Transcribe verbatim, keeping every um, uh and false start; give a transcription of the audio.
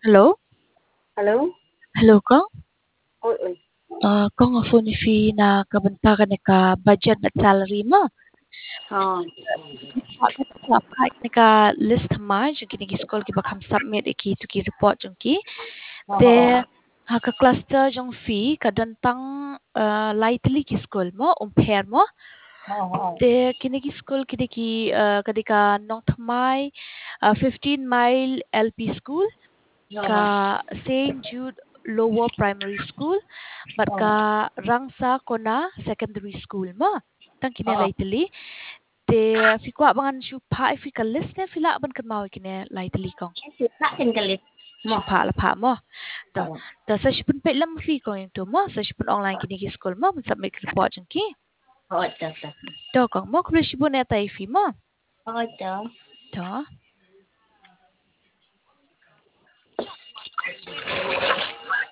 Hello? Hello? Hello, Kong? Oi, oi. Uh, Kong, ang phone fee na kabuntagan ni ka budget at salary mo. Oh. Agad sa pa ni ka list ma, yung kinigi-scroll ki bakam submit iki to ki report yung ki. Oh, Te oh, ha ka cluster yung fee kadantang uh, lightly ki scroll mo, umpair mo. oh, oh. Te kinigi-scroll kidi ki uh, kadi ka nong thamai uh, fifteen mile L P school ka Saint Jude Lower Primary School bat Oh, ka Rangsa Kona Secondary School mo tang kine oh. lightly te fikwa bangan shu pa if ka list ne fila ban kan mau kine lightly kong Kasi natin galit mo. shu pa la pa mo to Oh, to sa shipun pe lam fi ko yung to mo sa shipun online kini ki school mo submit report jeng ki oh, ito, ito. to kong mo kru shipun eta fi mo Oh, ito. to